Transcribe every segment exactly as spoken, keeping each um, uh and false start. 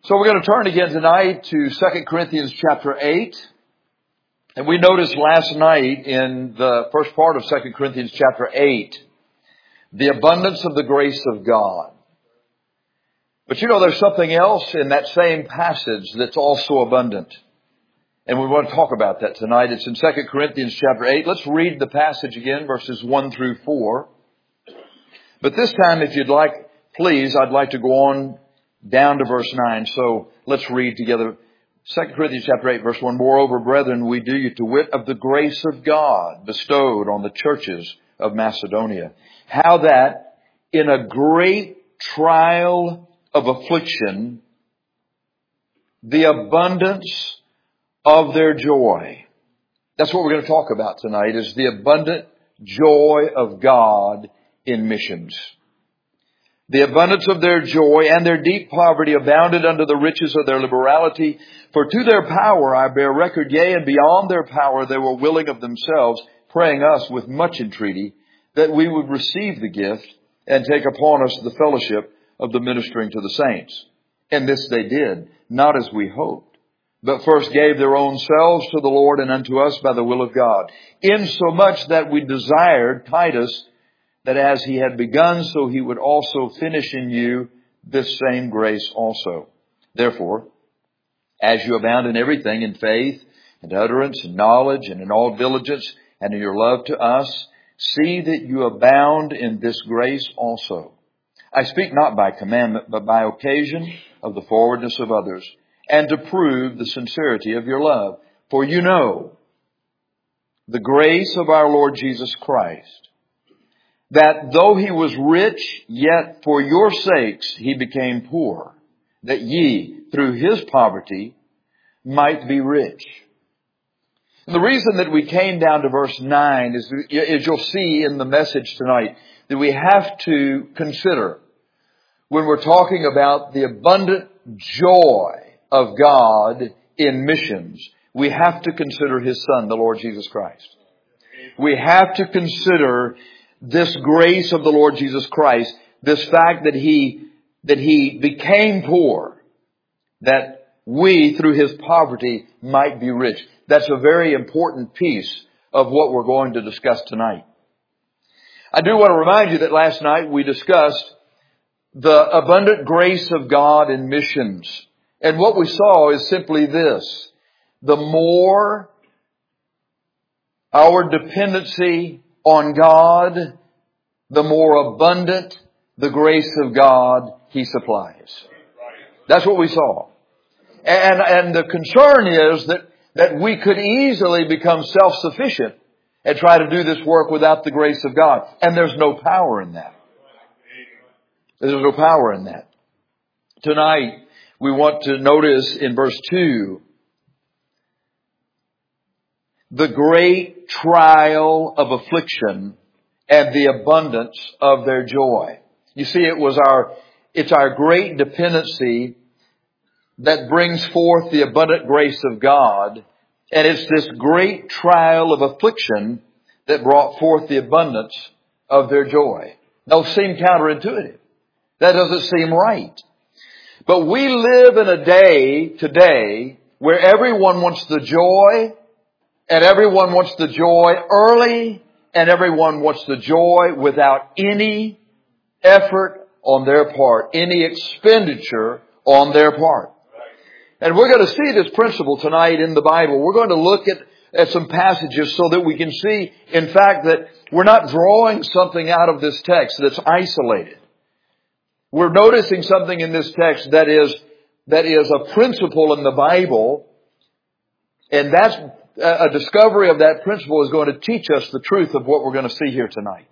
So we're going to turn again tonight to Second Corinthians chapter eight. And we noticed last night in the first part of Second Corinthians chapter eight, the abundance of the grace of God. But you know, there's something else in that same passage that's also abundant. And we want to talk about that tonight. It's in Second Corinthians chapter eight. Let's read the passage again, verses one through four. But this time, if you'd like, please, I'd like to go on down to verse nine. So let's read together. Second Corinthians chapter eight, verse one. Moreover, brethren, we do you to wit of the grace of God bestowed on the churches of Macedonia, how that in a great trial of affliction, the abundance of their joy. That's what we're going to talk about tonight, is the abundant joy of God in missions. The abundance of their joy and their deep poverty abounded unto the riches of their liberality. For to their power I bear record, yea, and beyond their power they were willing of themselves, praying us with much entreaty, that we would receive the gift and take upon us the fellowship of the ministering to the saints. And this they did, not as we hoped, but first gave their own selves to the Lord and unto us by the will of God, insomuch that we desired Titus, that as he had begun, so he would also finish in you this same grace also. Therefore, as you abound in everything, in faith and utterance and knowledge and in all diligence and in your love to us, see that you abound in this grace also. I speak not by commandment, but by occasion of the forwardness of others, and to prove the sincerity of your love. For you know the grace of our Lord Jesus Christ, that though he was rich, yet for your sakes he became poor, that ye, through his poverty, might be rich. And the reason that we came down to verse nine is, as you'll see in the message tonight, that we have to consider, when we're talking about the abundant joy of God in missions, we have to consider his Son, the Lord Jesus Christ. We have to consider this grace of the Lord Jesus Christ, this fact that he, that he became poor, that we, through his poverty, might be rich. That's a very important piece of what we're going to discuss tonight. I do want to remind you that last night we discussed the abundant grace of God in missions. And what we saw is simply this: the more our dependency on God, the more abundant the grace of God he supplies. That's what we saw. And, and the concern is that, that we could easily become self-sufficient and try to do this work without the grace of God. And there's no power in that. There's no power in that. Tonight, we want to notice in verse two, the great trial of affliction and the abundance of their joy. You see, it was our, it's our great dependency that brings forth the abundant grace of God. And it's this great trial of affliction that brought forth the abundance of their joy. Those seem counterintuitive. That doesn't seem right. But we live in a day today where everyone wants the joy, and everyone wants the joy early, and everyone wants the joy without any effort on their part, any expenditure on their part. And we're going to see this principle tonight in the Bible. We're going to look at, at some passages so that we can see, in fact, that we're not drawing something out of this text that's isolated. We're noticing something in this text that is, that is a principle in the Bible, and that's a discovery of that principle is going to teach us the truth of what we're going to see here tonight.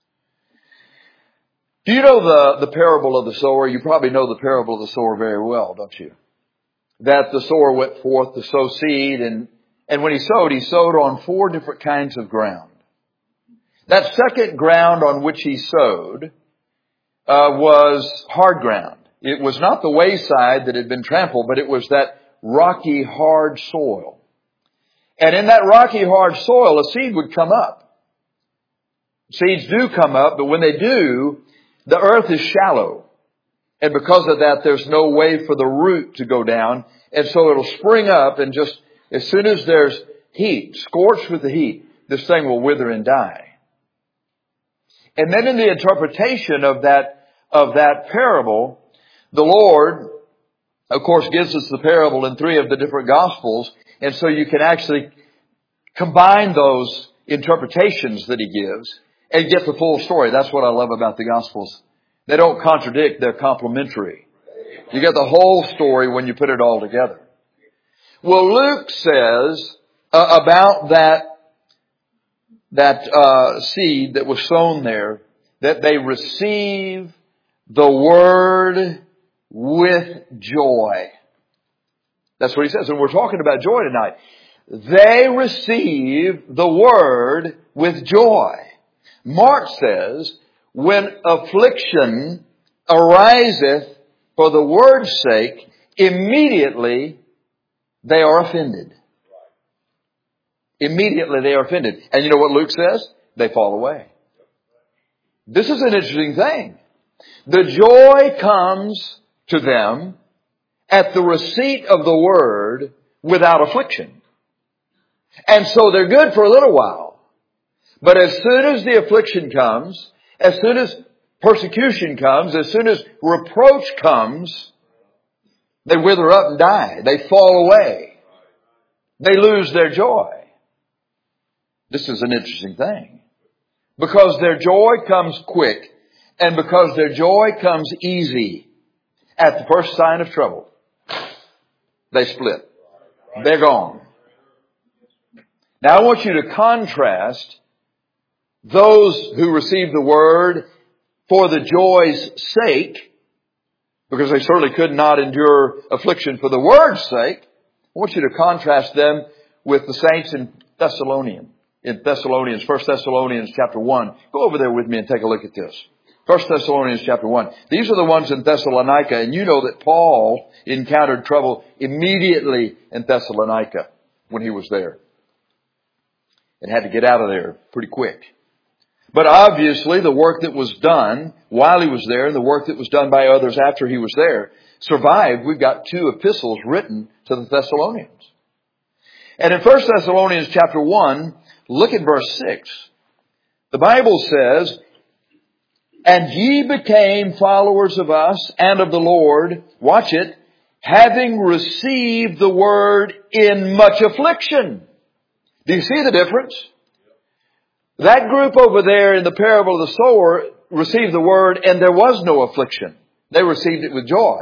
Do you know the, the parable of the sower? You probably know the parable of the sower very well, don't you? That the sower went forth to sow seed, and, and when he sowed, he sowed on four different kinds of ground. That second ground on which he sowed uh, was hard ground. It was not the wayside that had been trampled, but it was that rocky, hard soil. And in that rocky, hard soil, a seed would come up. Seeds do come up, but when they do, the earth is shallow. And because of that, there's no way for the root to go down. And so it'll spring up, and just as soon as there's heat, scorched with the heat, this thing will wither and die. And then in the interpretation of that, of that parable, the Lord, of course, gives us the parable in three of the different Gospels. And so you can actually combine those interpretations that He gives and get the full story. That's what I love about the Gospels. They don't contradict, they're complementary. You get the whole story when you put it all together. Well, Luke says uh, about that, that uh, seed that was sown there, that they receive the word with joy. That's what he says. And we're talking about joy tonight. They receive the word with joy. Mark says, when affliction ariseth for the word's sake, immediately they are offended. Immediately they are offended. And you know what Luke says? They fall away. This is an interesting thing. The joy comes to them at the receipt of the word without affliction. And so they're good for a little while. But as soon as the affliction comes, as soon as persecution comes, as soon as reproach comes, they wither up and die. They fall away. They lose their joy. This is an interesting thing. Because their joy comes quick, and because their joy comes easy, at the first sign of trouble, they split. They're gone. Now I want you to contrast those who receive the word for the joy's sake, because they certainly could not endure affliction for the word's sake. I want you to contrast them with the saints in Thessalonian. In Thessalonians, First Thessalonians chapter one. Go over there with me and take a look at this. First Thessalonians chapter one. These are the ones in Thessalonica, and you know that Paul encountered trouble immediately in Thessalonica when he was there. And had to get out of there pretty quick. But obviously the work that was done while he was there and the work that was done by others after he was there survived. We've got two epistles written to the Thessalonians. And in First Thessalonians chapter one, look at verse six. The Bible says, and ye became followers of us and of the Lord, watch it, having received the word in much affliction. Do you see the difference? That group over there in the parable of the sower received the word and there was no affliction. They received it with joy.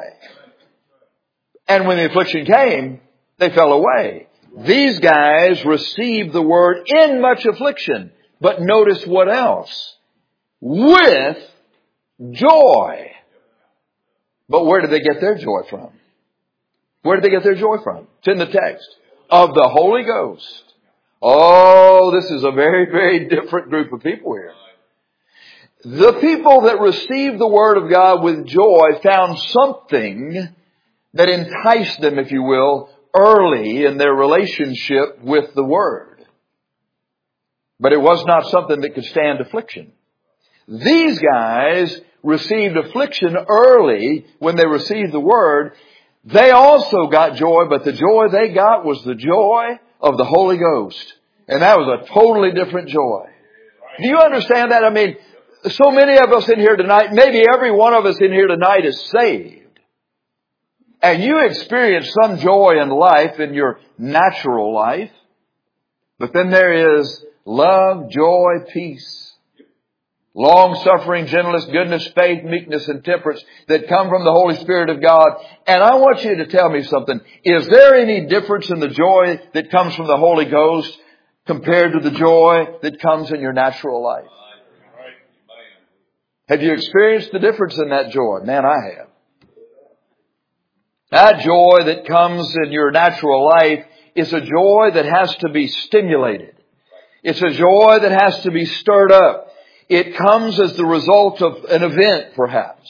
And when the affliction came, they fell away. These guys received the word in much affliction. But notice what else? With joy. But where did they get their joy from? Where did they get their joy from? It's in the text. Of the Holy Ghost. Oh, this is a very, very different group of people here. The people that received the Word of God with joy found something that enticed them, if you will, early in their relationship with the Word. But it was not something that could stand affliction. These guys received affliction early when they received the Word. They also got joy, but the joy they got was the joy of the Holy Ghost. And that was a totally different joy. Do you understand that? I mean, so many of us in here tonight, maybe every one of us in here tonight is saved. And you experience some joy in life, in your natural life. But then there is love, joy, peace, long-suffering, gentleness, goodness, faith, meekness, and temperance that come from the Holy Spirit of God. And I want you to tell me something. Is there any difference in the joy that comes from the Holy Ghost compared to the joy that comes in your natural life? Have you experienced the difference in that joy? Man, I have. That joy that comes in your natural life is a joy that has to be stimulated. It's a joy that has to be stirred up. It comes as the result of an event, perhaps.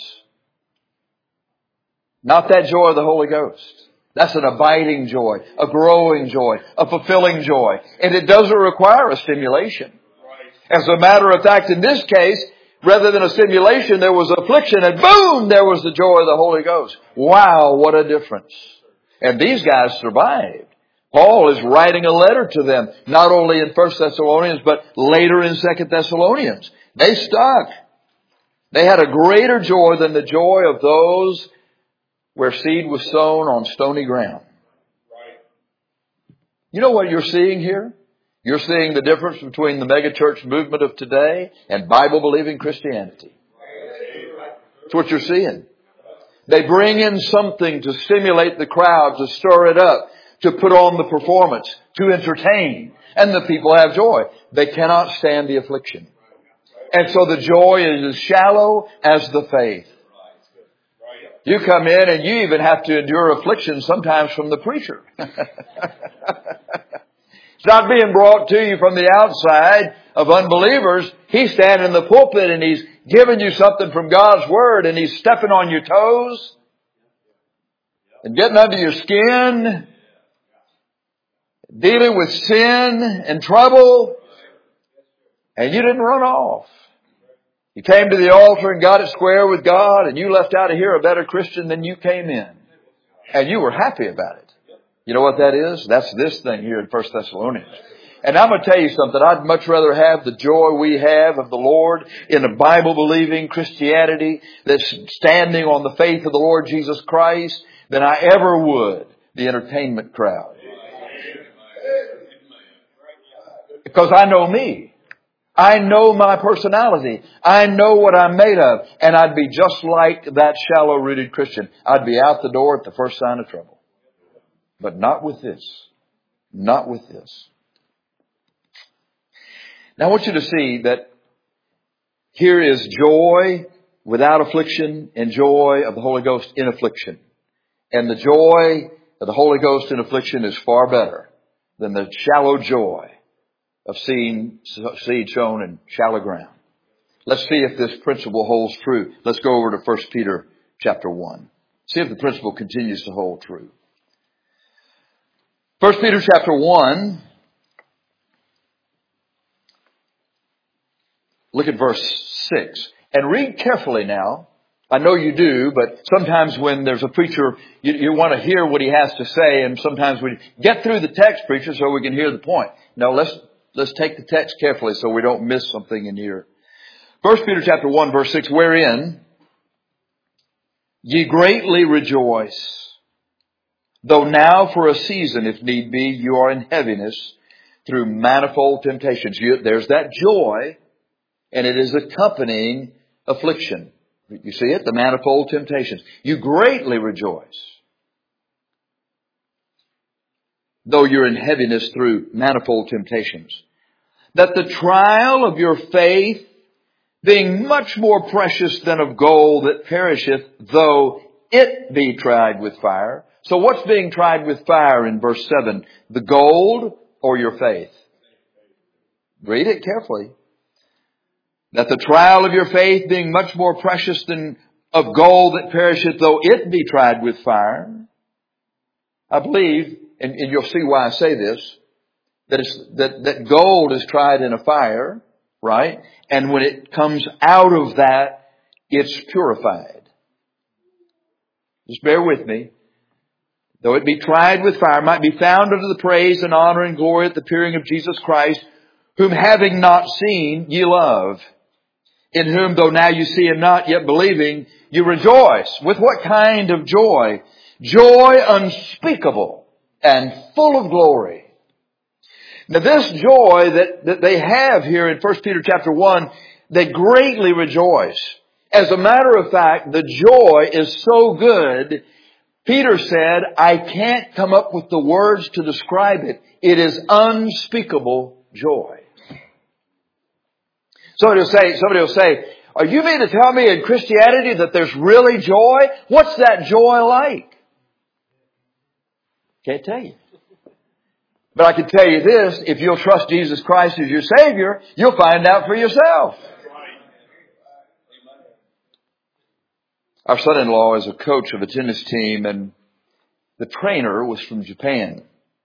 Not that joy of the Holy Ghost. That's an abiding joy, a growing joy, a fulfilling joy. And it doesn't require a stimulation. As a matter of fact, in this case, Rather than a simulation, there was affliction, and boom, there was the joy of the Holy Ghost. Wow, what a difference. And these guys survived. Paul is writing a letter to them, not only in First Thessalonians, but later in Second Thessalonians. They stuck. They had a greater joy than the joy of those where seed was sown on stony ground. You know what you're seeing here? You're seeing the difference between the megachurch movement of today and Bible-believing Christianity. That's what you're seeing. They bring in something to stimulate the crowd, to stir it up, to put on the performance, to entertain. And the people have joy. They cannot stand the affliction. And so the joy is as shallow as the faith. You come in and you even have to endure affliction sometimes from the preacher. It's not being brought to you from the outside of unbelievers. He's standing in the pulpit and he's giving you something from God's Word, and he's stepping on your toes and getting under your skin, dealing with sin and trouble, and you didn't run off. You came to the altar and got it square with God, and you left out of here a better Christian than you came in. And you were happy about it. You know what that is? That's this thing here in First Thessalonians. And I'm going to tell you something. I'd much rather have the joy we have of the Lord in a Bible-believing Christianity that's standing on the faith of the Lord Jesus Christ than I ever would the entertainment crowd. Because I know me. I know my personality. I know what I'm made of. And I'd be just like that shallow-rooted Christian. I'd be out the door at the first sign of trouble. But not with this. Not with this. Now I want you to see that here is joy without affliction and joy of the Holy Ghost in affliction. And the joy of the Holy Ghost in affliction is far better than the shallow joy of seeing seed sown in shallow ground. Let's see if this principle holds true. Let's go over to First Peter chapter one. See if the principle continues to hold true. First Peter chapter one. Look at verse six. And read carefully now. I know you do, but sometimes when there's a preacher, you, you want to hear what he has to say, and sometimes we get through the text, preacher, so we can hear the point. No, let's let's take the text carefully so we don't miss something in here. First Peter chapter one, verse six, wherein ye greatly rejoice, though now for a season, if need be, you are in heaviness through manifold temptations. You, there's that joy, and it is accompanying affliction. You see it? The manifold temptations. You greatly rejoice, though you're in heaviness through manifold temptations, that the trial of your faith, being much more precious than of gold that perisheth, though it be tried with fire. So what's being tried with fire in verse seven? The gold or your faith? Read it carefully. That the trial of your faith, being much more precious than of gold that perisheth, though it be tried with fire. I believe, and, and you'll see why I say this, that, it's, that, that gold is tried in a fire, right? And when it comes out of that, it's purified. Just bear with me. Though it be tried with fire, might be found unto the praise and honor and glory at the appearing of Jesus Christ, whom having not seen, ye love. In whom, though now you see him not, yet believing, you rejoice. With what kind of joy? Joy unspeakable and full of glory. Now this joy that, that they have here in First Peter chapter one, they greatly rejoice. As a matter of fact, the joy is so good, Peter said, I can't come up with the words to describe it. It is unspeakable joy. Somebody will say, somebody will say, are you mean to tell me in Christianity that there's really joy? What's that joy like? Can't tell you. But I can tell you this, if you'll trust Jesus Christ as your Savior, you'll find out for yourself. Our son-in-law is a coach of a tennis team, and the trainer was from Japan.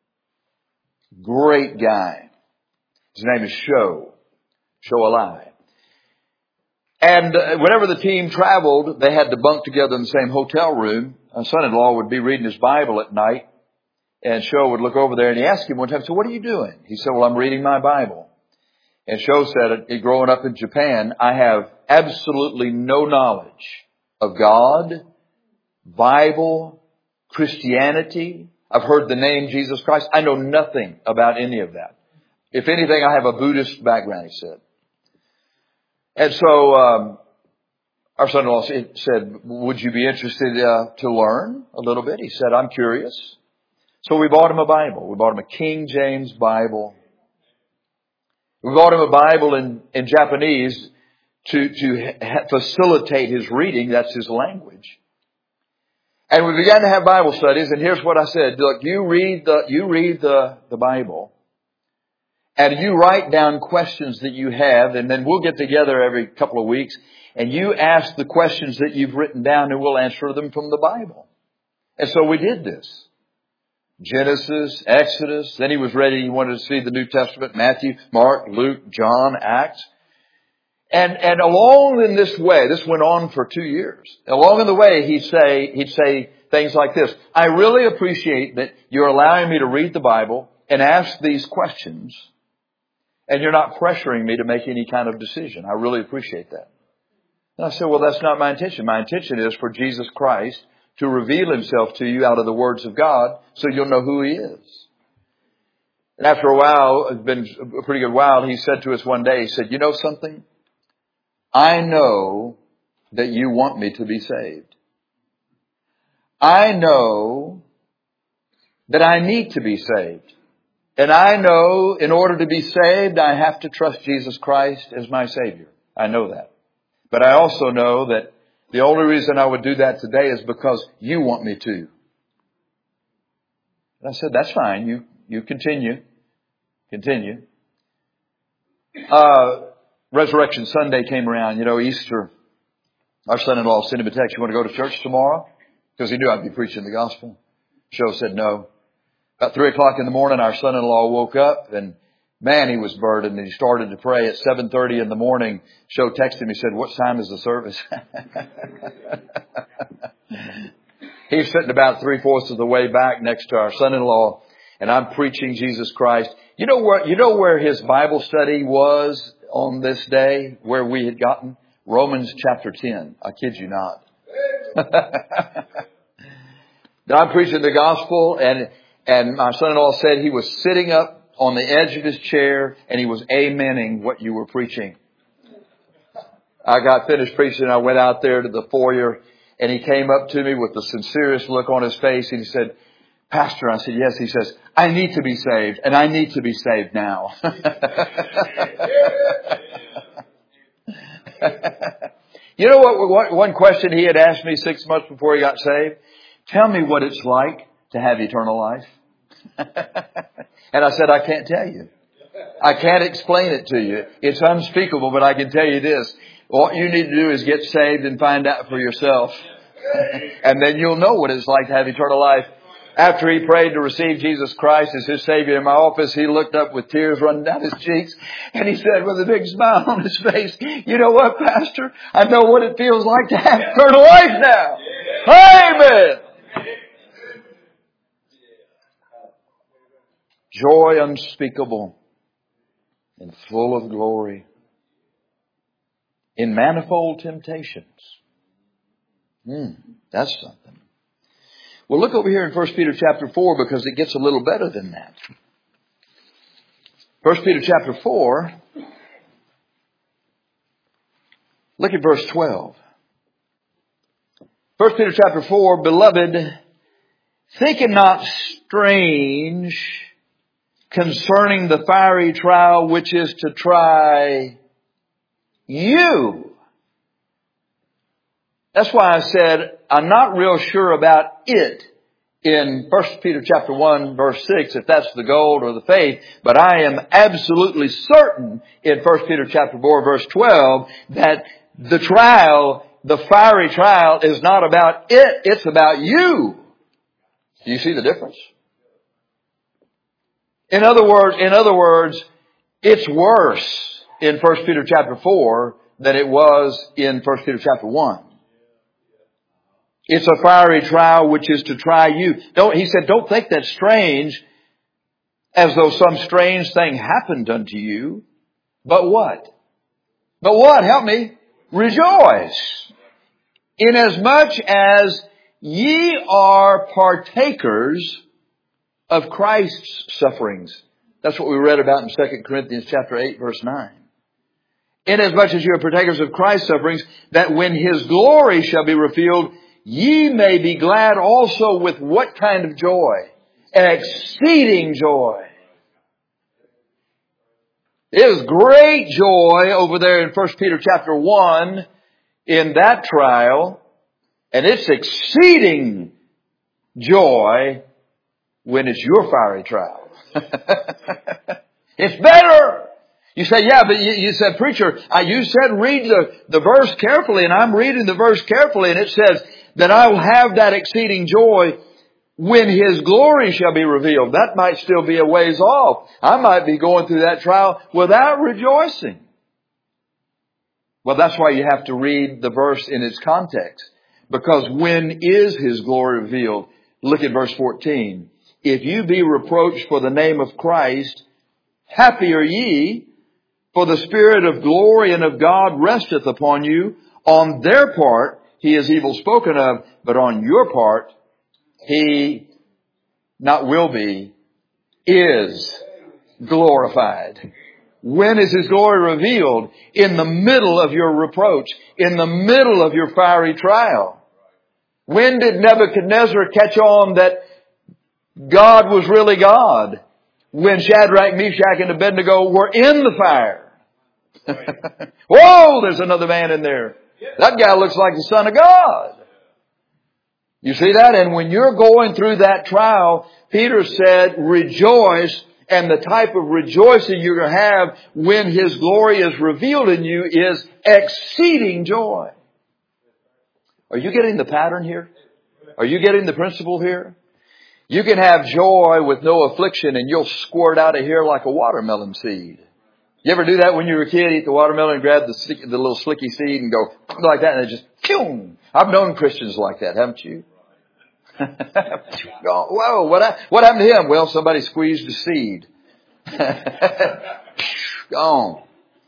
Great guy. His name is Sho. Sho Alai. And uh, whenever the team traveled, they had to bunk together in the same hotel room. My son-in-law would be reading his Bible at night, and Sho would look over there, and he asked him one time, so what are you doing? He said, well, I'm reading my Bible. And Sho said, growing up in Japan, I have absolutely no knowledge of God, Bible, Christianity. I've heard the name Jesus Christ. I know nothing about any of that. If anything, I have a Buddhist background, he said. And so um, our son-in-law said, would you be interested uh, to learn a little bit? He said, I'm curious. So we bought him a Bible. We bought him a King James Bible. We bought him a Bible in, in Japanese to, to ha- facilitate his reading. That's his language. And we began to have Bible studies. And here's what I said. Look, you read the, you read the, the Bible. And you write down questions that you have, and then we'll get together every couple of weeks, and you ask the questions that you've written down, and we'll answer them from the Bible. And so we did this. Genesis, Exodus, then he was ready, he wanted to see the New Testament, Matthew, Mark, Luke, John, Acts. And, and along in this way, this went on for two years. Along in the way, he'd say, he'd say things like this. I really appreciate that you're allowing me to read the Bible and ask these questions. And you're not pressuring me to make any kind of decision. I really appreciate that. And I said, well, that's not my intention. My intention is for Jesus Christ to reveal himself to you out of the words of God so you'll know who he is. And after a while, it's been a pretty good while, he said to us one day, he said, you know something? I know that you want me to be saved. I know that I need to be saved. And I know in order to be saved, I have to trust Jesus Christ as my Savior. I know that. But I also know that the only reason I would do that today is because you want me to. And I said, that's fine. You, you continue. Continue. Uh, Resurrection Sunday came around, you know, Easter. Our son-in-law sent him a text, you want to go to church tomorrow? Because he knew I'd be preaching the gospel. Sho said no. About three o'clock in the morning, our son-in-law woke up and man, he was burdened and he started to pray at seven thirty in the morning. Sho texted him. He said, what time is the service? He's sitting about three-fourths of the way back next to our son-in-law and I'm preaching Jesus Christ. You know where, you know where his Bible study was on this day, where we had gotten? Romans chapter ten. I kid you not. I'm preaching the gospel and And my son-in-law said he was sitting up on the edge of his chair and he was amening what you were preaching. I got finished preaching and I went out there to the foyer and he came up to me with the sincerest look on his face and he said, Pastor, I said, yes. He says, I need to be saved and I need to be saved now. You know what, what? One question he had asked me six months before he got saved. Tell me what it's like to have eternal life. And I said, I can't tell you. I can't explain it to you. It's unspeakable, but I can tell you this. What you need to do is get saved and find out for yourself. And then you'll know what it's like to have eternal life. After he prayed to receive Jesus Christ as his Savior in my office, he looked up with tears running down his cheeks. And he said with a big smile on his face, you know what, Pastor? I know what it feels like to have eternal life now. Amen. Joy unspeakable and full of glory in manifold temptations. Hmm, that's something. Well, look over here in First Peter chapter four because it gets a little better than that. First Peter chapter four, look at verse twelve. First Peter chapter four, beloved, think it not strange concerning the fiery trial which is to try you. That's why I said I'm not real sure about it in First Peter chapter one verse six, if that's the gold or the faith, but I am absolutely certain in First Peter chapter four verse twelve that the trial, the fiery trial, is not about it, it's about you. Do you see the difference? In other words, in other words, it's worse in First Peter chapter four than it was in First Peter chapter one. It's a fiery trial which is to try you. Don't, he said, don't think that's strange, as though some strange thing happened unto you. But what? But what? Help me. Rejoice. Inasmuch as ye are partakers of Christ's sufferings. That's what we read about in Second Corinthians chapter eight, verse nine. Inasmuch as you are partakers of Christ's sufferings, that when His glory shall be revealed, ye may be glad also with what kind of joy? Exceeding joy. It is great joy over there in First Peter chapter one in that trial. And it's exceeding joy when it's your fiery trial. It's better. You say, yeah, but you, you said, preacher, I, you said read the, the verse carefully, and I'm reading the verse carefully, and it says that I will have that exceeding joy when His glory shall be revealed. That might still be a ways off. I might be going through that trial without rejoicing. Well, that's why you have to read the verse in its context. Because when is His glory revealed? Look at verse fourteen. If you be reproached for the name of Christ, happy are ye, for the Spirit of glory and of God resteth upon you. On their part, He is evil spoken of, but on your part, He not will be, is glorified. When is His glory revealed? In the middle of your reproach, in the middle of your fiery trial. When did Nebuchadnezzar catch on that God was really God? When Shadrach, Meshach, and Abednego were in the fire. Whoa, there's another man in there. That guy looks like the Son of God. You see that? And when you're going through that trial, Peter said, rejoice. And the type of rejoicing you're going to have when His glory is revealed in you is exceeding joy. Are you getting the pattern here? Are you getting the principle here? You can have joy with no affliction, and you'll squirt out of here like a watermelon seed. You ever do that when you were a kid? Eat the watermelon and grab the, sticky, the little slicky seed and go like that, and it just, phew. I've known Christians like that, haven't you? Whoa, what, what happened to him? Well, somebody squeezed a seed. Gone.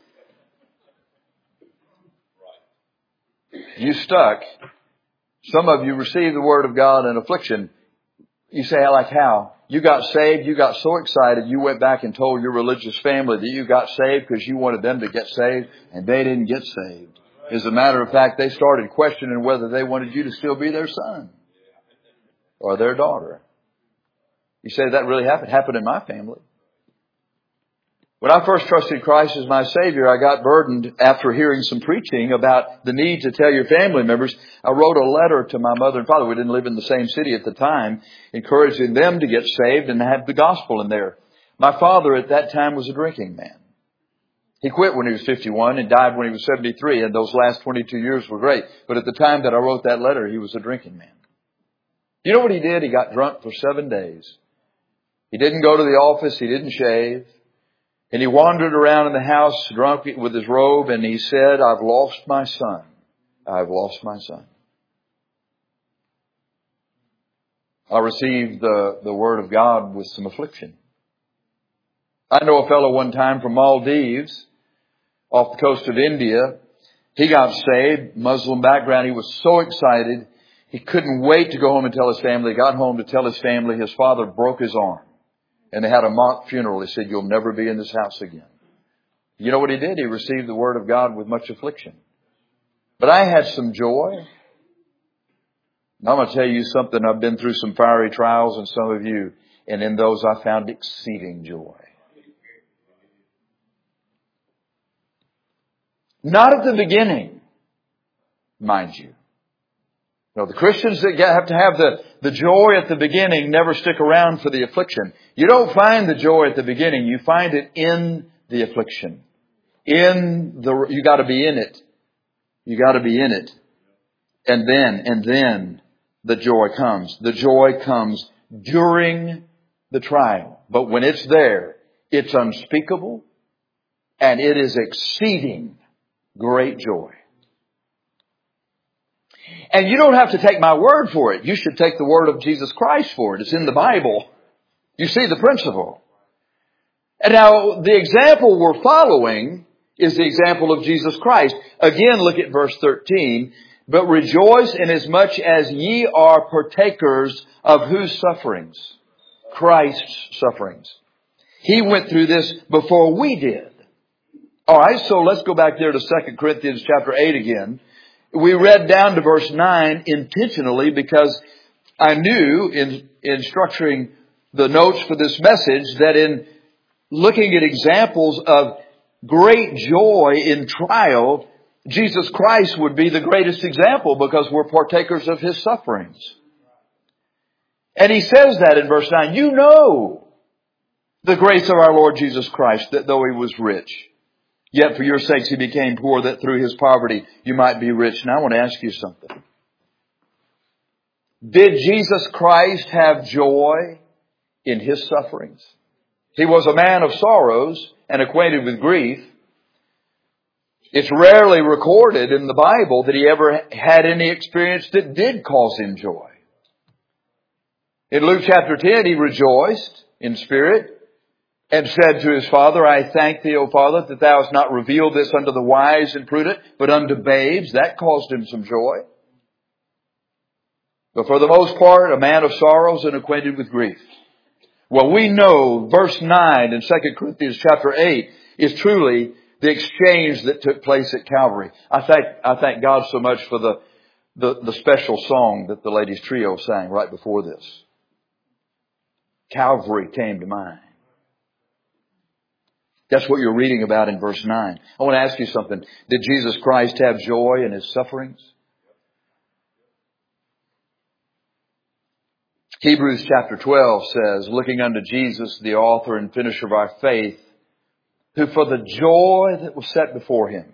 You stuck. Some of you received the Word of God in affliction. You say, like how? You got saved, you got so excited, you went back and told your religious family that you got saved because you wanted them to get saved, and they didn't get saved. As a matter of fact, they started questioning whether they wanted you to still be their son or their daughter. You say that really happened? It happened in my family. When I first trusted Christ as my Savior, I got burdened after hearing some preaching about the need to tell your family members. I wrote a letter to my mother and father. We didn't live in the same city at the time, encouraging them to get saved and have the gospel in there. My father at that time was a drinking man. He quit when he was fifty-one and died when he was seventy-three, and those last twenty-two years were great. But at the time that I wrote that letter, he was a drinking man. You know what he did? He got drunk for seven days. He didn't go to the office. He didn't shave. And he wandered around in the house drunk with his robe, and he said, I've lost my son. I've lost my son. I received the, the Word of God with some affliction. I know a fellow one time from Maldives, off the coast of India. He got saved, Muslim background. He was so excited. He couldn't wait to go home and tell his family. He got home to tell his family his father broke his arm. And they had a mock funeral. He said, you'll never be in this house again. You know what he did? He received the Word of God with much affliction. But I had some joy. And I'm going to tell you something. I've been through some fiery trials, and some of you. And in those I found exceeding joy. Not at the beginning, mind you. No, the Christians that have to have the, the joy at the beginning never stick around for the affliction. You don't find the joy at the beginning. You find it in the affliction. In the, you got to be in it. You got to be in it. And then, and then the joy comes. The joy comes during the trial. But when it's there, it's unspeakable and it is exceeding Great joy. And you don't have to take my word for it. You should take the word of Jesus Christ for it. It's in the Bible. You see the principle. And now the example we're following is the example of Jesus Christ. Again, look at verse thirteen. But rejoice inasmuch as ye are partakers of whose sufferings? Christ's sufferings. He went through this before we did. All right, so let's go back there to Second Corinthians chapter eight again. We read down to verse nine intentionally because I knew in, in structuring the notes for this message that in looking at examples of great joy in trial, Jesus Christ would be the greatest example because we're partakers of His sufferings. And He says that in verse nine. You know the grace of our Lord Jesus Christ, that though He was rich, yet for your sakes He became poor, that through His poverty you might be rich. Now I want to ask you something. Did Jesus Christ have joy in His sufferings? He was a man of sorrows and acquainted with grief. It's rarely recorded in the Bible that He ever had any experience that did cause Him joy. In Luke chapter ten, He rejoiced in spirit and said to His Father, I thank Thee, O Father, that Thou hast not revealed this unto the wise and prudent, but unto babes. That caused Him some joy. But for the most part, a man of sorrows and acquainted with grief. Well, we know verse nine in Second Corinthians chapter eight is truly the exchange that took place at Calvary. I thank, I thank God so much for the, the, the special song that the ladies trio sang right before this. Calvary came to mind. That's what you're reading about in verse nine. I want to ask you something. Did Jesus Christ have joy in His sufferings? Hebrews chapter twelve says, looking unto Jesus, the author and finisher of our faith, who for the joy that was set before Him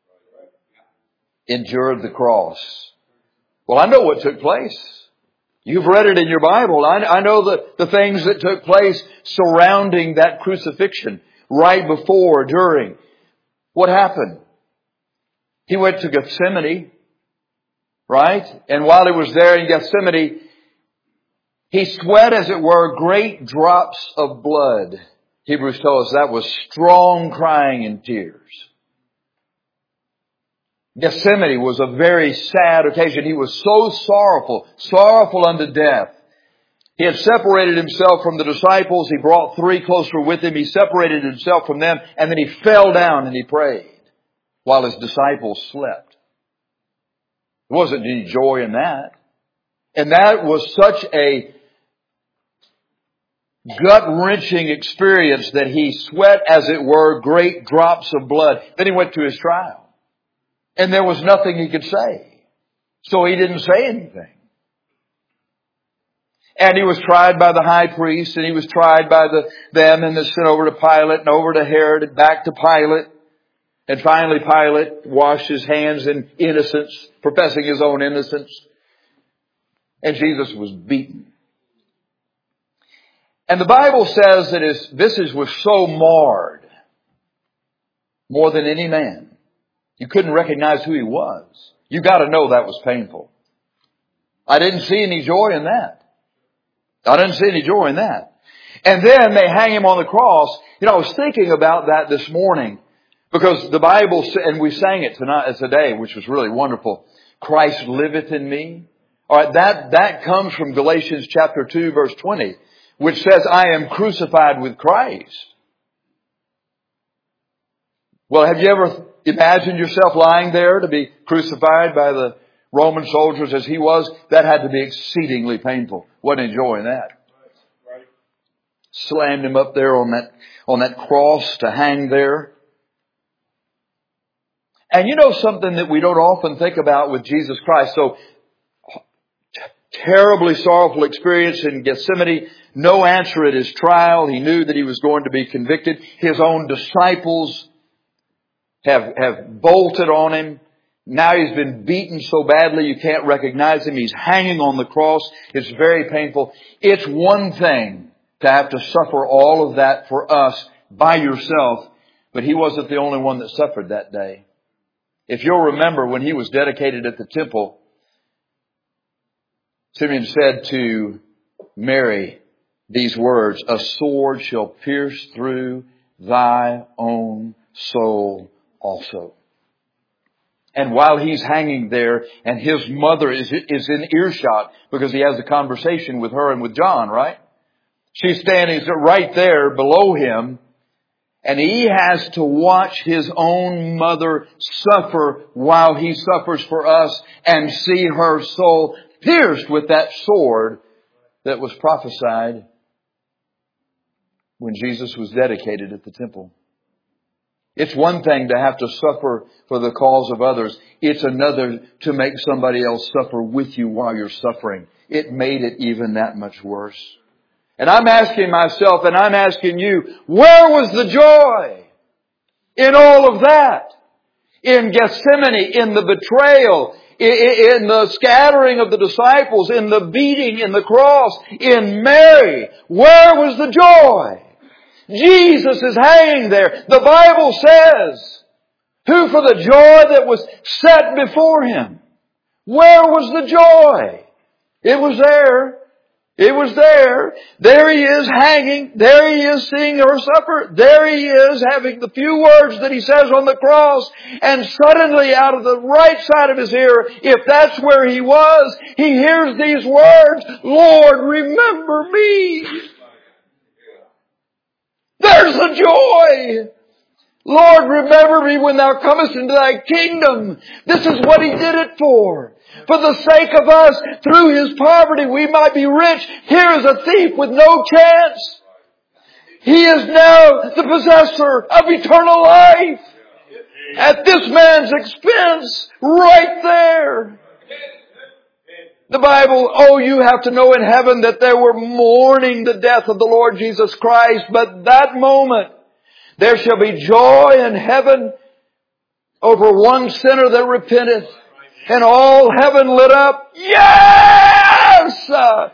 endured the cross. Well, I know what took place. You've read it in your Bible. I, I know the, the things that took place surrounding that crucifixion, right before, during. What happened? He went to Gethsemane, right? And while He was there in Gethsemane, He sweat, as it were, great drops of blood. Hebrews tell us that was strong crying and tears. Gethsemane was a very sad occasion. He was so sorrowful, sorrowful unto death. He had separated Himself from the disciples. He brought three closer with Him. He separated Himself from them, and then He fell down and He prayed while His disciples slept. There wasn't any joy in that. And that was such a gut-wrenching experience that He sweat, as it were, great drops of blood. Then He went to His trial. And there was nothing He could say. So He didn't say anything. And He was tried by the high priest, and He was tried by the them, and then sent over to Pilate, and over to Herod, and back to Pilate. And finally Pilate washed His hands in innocence, professing His own innocence. And Jesus was beaten. And the Bible says that his visage was so marred, more than any man. You couldn't recognize who He was. You got to know that was painful. I didn't see any joy in that. I didn't see any joy in that. And then they hang Him on the cross. You know, I was thinking about that this morning because the Bible, and we sang it tonight, today, which was really wonderful. Christ liveth in me. All right, that, that comes from Galatians chapter two, verse twenty, which says, I am crucified with Christ. Well, have you ever imagined yourself lying there to be crucified by the Roman soldiers as He was? That had to be exceedingly painful. Wasn't enjoying that. Slammed Him up there on that, on that cross to hang there. And you know something that we don't often think about with Jesus Christ. So, terribly sorrowful experience in Gethsemane. No answer at His trial. He knew that He was going to be convicted. His own disciples have, have bolted on Him. Now He's been beaten so badly you can't recognize Him. He's hanging on the cross. It's very painful. It's one thing to have to suffer all of that for us by yourself. But He wasn't the only one that suffered that day. If you'll remember, when he was dedicated at the temple, Simeon said to Mary these words, "A sword shall pierce through thy own soul also." And while he's hanging there and his mother is, is in earshot because he has a conversation with her and with John, right? She's standing right there below him. And he has to watch his own mother suffer while he suffers for us and see her soul pierced with that sword that was prophesied when Jesus was dedicated at the temple. It's one thing to have to suffer for the cause of others. It's another to make somebody else suffer with you while you're suffering. It made it even that much worse. And I'm asking myself and I'm asking you, where was the joy in all of that? In Gethsemane, in the betrayal, in the scattering of the disciples, in the beating, in the cross, in Mary. Where was the joy? Jesus is hanging there. The Bible says, who for the joy that was set before him. Where was the joy? It was there. It was there. There he is hanging. There he is seeing her suffer. There he is having the few words that he says on the cross. And suddenly out of the right side of his ear, if that's where he was, he hears these words, "Lord, remember me." There's the joy. "Lord, remember me when thou comest into thy kingdom." This is what he did it for. For the sake of us, through his poverty, we might be rich. Here is a thief with no chance. He is now the possessor of eternal life. At this man's expense, right there. The Bible, oh, you have to know in heaven that they were mourning the death of the Lord Jesus Christ. But that moment, there shall be joy in heaven over one sinner that repenteth. And all heaven lit up. Yes!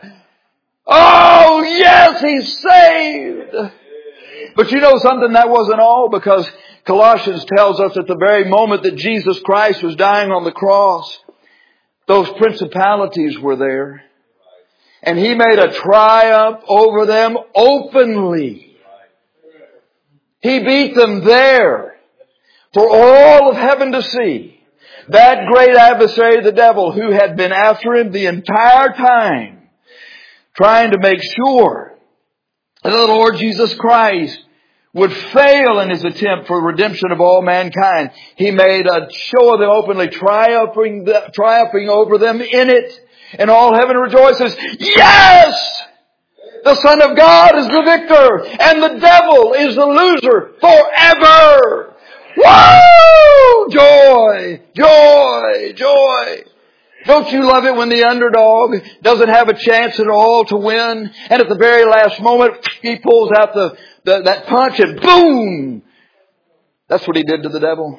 Oh, yes, he's saved. But you know something, that wasn't all, because Colossians tells us at the very moment that Jesus Christ was dying on the cross, those principalities were there. And he made a triumph over them openly. He beat them there for all of heaven to see. That great adversary, the devil, who had been after him the entire time, trying to make sure that the Lord Jesus Christ would fail in his attempt for redemption of all mankind. He made a show of them openly, triumphing, triumphing over them in it. And all heaven rejoices. Yes! The Son of God is the victor, and the devil is the loser forever. Woo! Joy! Joy! Joy! Don't you love it when the underdog doesn't have a chance at all to win, and at the very last moment he pulls out the, the that punch and boom! That's what he did to the devil.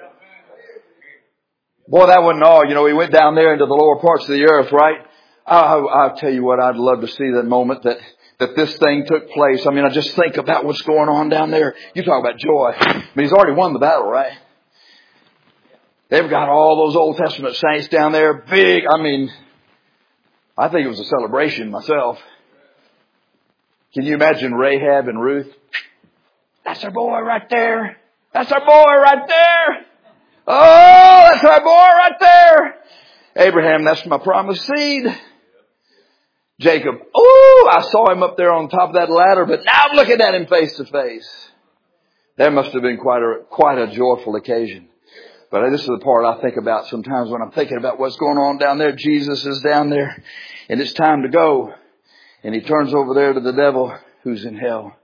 Boy, that wasn't all. You know, he went down there into the lower parts of the earth, right? I, I, I'll tell you what, I'd love to see that moment that that this thing took place. I mean, I just think about what's going on down there. You talk about joy. I mean, he's already won the battle, right? They've got all those Old Testament saints down there. Big. I mean, I think it was a celebration myself. Can you imagine Rahab and Ruth? That's our boy right there. That's our boy right there. Oh, that's our boy right there. Abraham, that's my promised seed. Jacob, oh, I saw him up there on top of that ladder, but now I'm looking at him face to face. That must have been quite a, quite a joyful occasion. But this is the part I think about sometimes when I'm thinking about what's going on down there. Jesus is down there and it's time to go. And he turns over there to the devil who's in hell.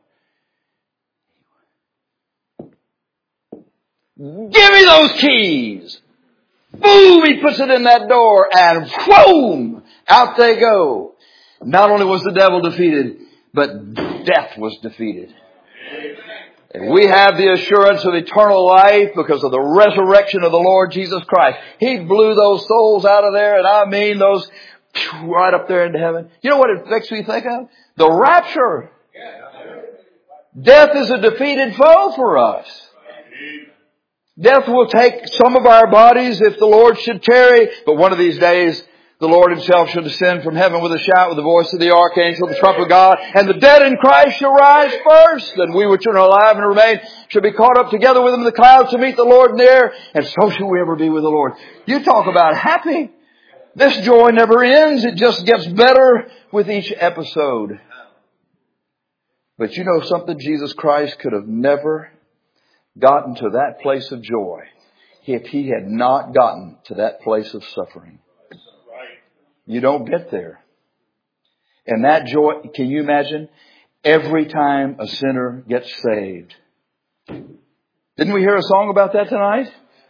Give me those keys. Boom, he puts it in that door and boom, out they go. Not only was the devil defeated, but death was defeated. And we have the assurance of eternal life because of the resurrection of the Lord Jesus Christ. He blew those souls out of there, and I mean those right up there into heaven. You know what it makes me think of? The rapture. Death is a defeated foe for us. Death will take some of our bodies if the Lord should tarry, but one of these days the Lord Himself shall descend from heaven with a shout, with the voice of the archangel, the trump of God, and the dead in Christ shall rise first. And we which are alive and remain shall be caught up together with them in the clouds to meet the Lord in the air, and so shall we ever be with the Lord. You talk about happy. This joy never ends. It just gets better with each episode. But you know something? Jesus Christ could have never gotten to that place of joy if He had not gotten to that place of suffering. You don't get there. And that joy, can you imagine? Every time a sinner gets saved. Didn't we hear a song about that tonight?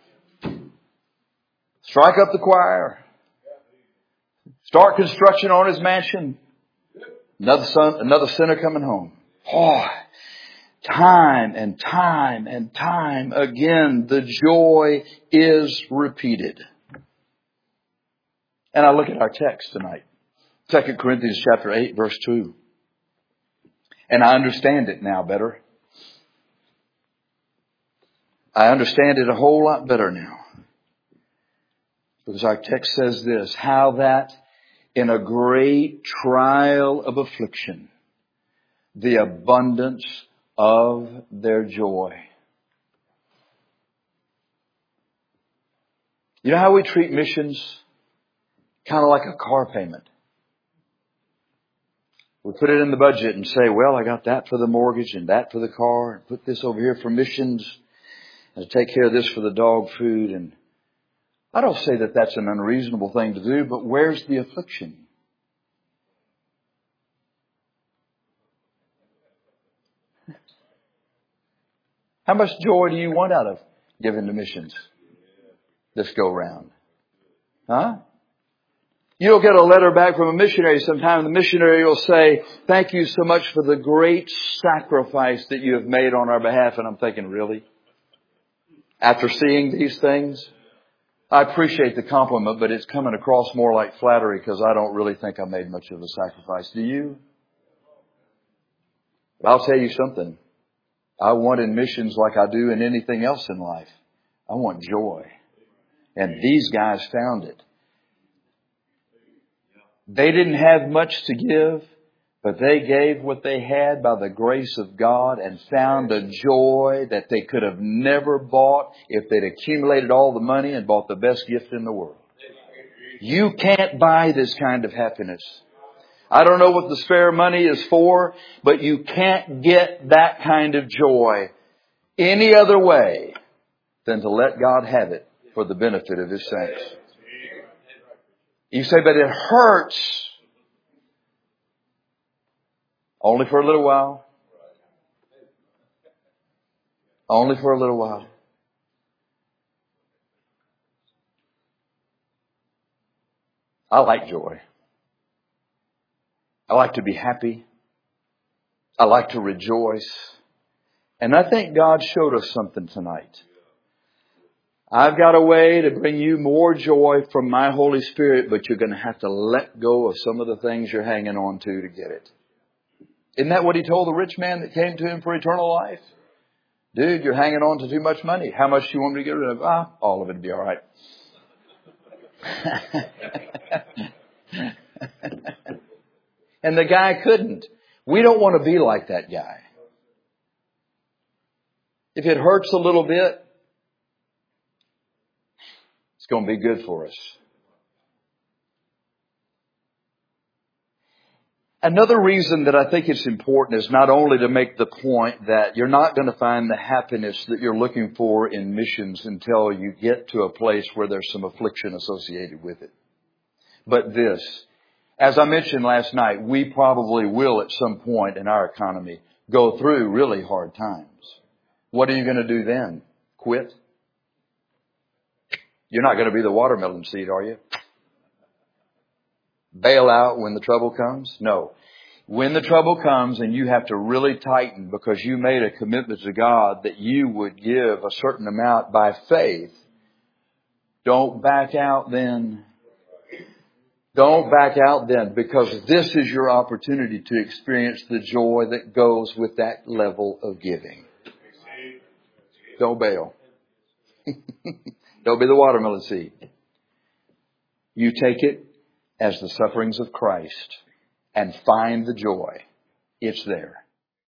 Strike up the choir. Start construction on His mansion. Another son, another sinner coming home. Oh, time and time and time again, the joy is repeated. And I look at our text tonight. Second Corinthians chapter eight, verse two. And I understand it now better. I understand it a whole lot better now. Because our text says this, how that in a great trial of affliction, the abundance of their joy. You know how we treat missions? Kind of like a car payment. We put it in the budget and say, well, I got that for the mortgage and that for the car, and put this over here for missions, and to take care of this for the dog food. And I don't say that that's an unreasonable thing to do, but where's the affliction? How much joy do you want out of giving to missions this go round? Huh? You'll get a letter back from a missionary sometime. The missionary will say, thank you so much for the great sacrifice that you have made on our behalf. And I'm thinking, really? After seeing these things? I appreciate the compliment, but it's coming across more like flattery because I don't really think I made much of a sacrifice. Do you? But I'll tell you something. I want in missions like I do in anything else in life. I want joy. And these guys found it. They didn't have much to give, but they gave what they had by the grace of God and found a joy that they could have never bought if they'd accumulated all the money and bought the best gift in the world. You can't buy this kind of happiness. I don't know what the spare money is for, but you can't get that kind of joy any other way than to let God have it for the benefit of His saints. You say, but it hurts. Only for a little while. Only for a little while. I like joy. I like to be happy. I like to rejoice. And I think God showed us something tonight. I've got a way to bring you more joy from my Holy Spirit, but you're going to have to let go of some of the things you're hanging on to to get it. Isn't that what He told the rich man that came to Him for eternal life? Dude, you're hanging on to too much money. How much do you want me to get rid of? Ah, all of it would be all right. And the guy couldn't. We don't want to be like that guy. If it hurts a little bit, it's going to be good for us. Another reason that I think it's important is not only to make the point that you're not going to find the happiness that you're looking for in missions until you get to a place where there's some affliction associated with it. But this, as I mentioned last night, we probably will at some point in our economy go through really hard times. What are you going to do then? Quit? You're not going to be the watermelon seed, are you? Bail out when the trouble comes? No. When the trouble comes and you have to really tighten because you made a commitment to God that you would give a certain amount by faith, don't back out then. Don't back out then, because this is your opportunity to experience the joy that goes with that level of giving. Don't bail. Don't be the watermelon seed. You take it as the sufferings of Christ and find the joy. It's there.